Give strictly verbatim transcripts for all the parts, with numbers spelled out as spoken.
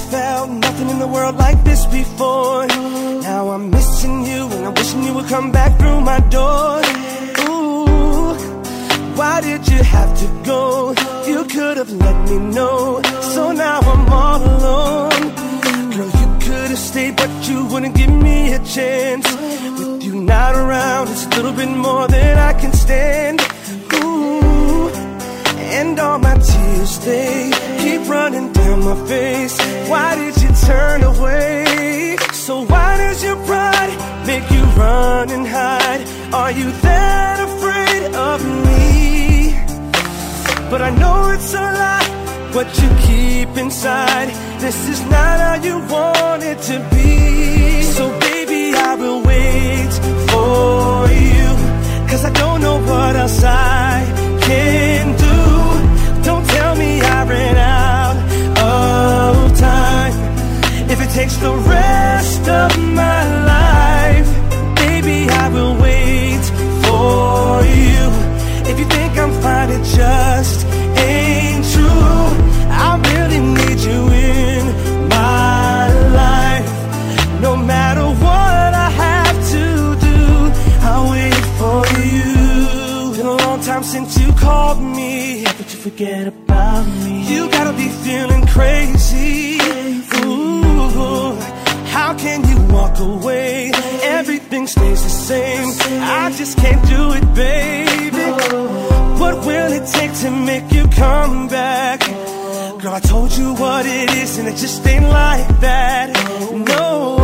felt nothing in the world like this before. Now I'm missing you and I'm wishing you would come back through my door. Ooh, why did you have to go? You could have let me know. So now I'm all alone. Girl, you could have stayed, but you wouldn't give me a chance. With you not around, it's a little bit more than I can stand. Ooh, and all my tears, they keep running down my face. Why did you turn away? So why does your pride make you run and hide? Are you that afraid of me? But I know it's a lie, what you keep inside. This is not how you want it to be. So baby, I will wait for you, 'cause I don't know what else I can do. Don't tell me I ran out of time. If it takes the rest of my life, baby, I will wait for you. If you think I'm fine, it just ain't true. I really need you in my life. No matter what I have to do, I'll wait for you. Been a long time since you called me, but you forget about me. You gotta be feeling crazy. Ooh, how can you walk away? Everything stays the same. I just can't do it, baby. What will it take to make you come back? Girl, I told you what it is and it just ain't like that. No,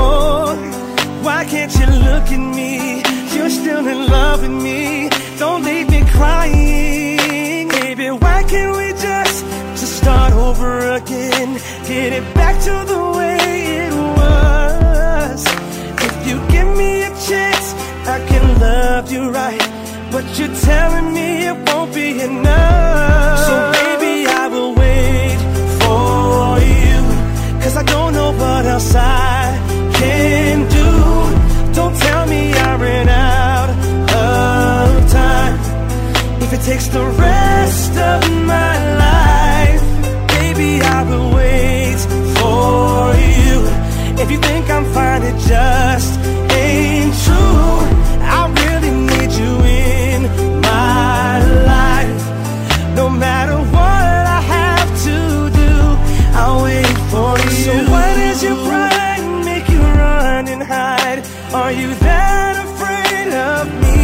why can't you look at me? You're still in love with me. Don't leave me crying. Baby, why can't we just, just start over again? Get it back to the way it was. If you give me a chance, I can love you right. But you're telling me it won't be enough. So baby, I will wait for you, 'cause I don't know what else I can do. Don't tell me I ran out of time. If it takes the rest of my life, baby, I will wait for you. If you think I'm fine, it just ain't true. I really need you in my life. No matter what I have to do, I'll wait for you. So why does your pride make you run and hide? Are you that afraid of me?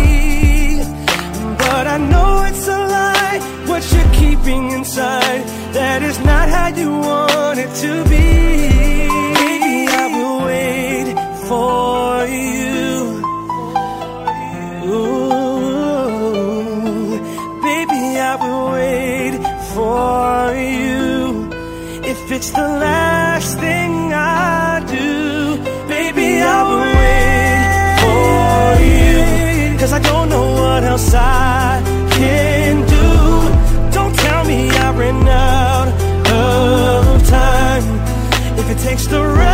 But I know it's a lie, what you're keeping inside. That is not how you want it to be. Baby, I will wait for you. Ooh, baby, I will wait for you. If it's the last thing I do, baby, I will wait for you. 'Cause I don't know what else I can do. Don't tell me I ran out of time. If it takes the rest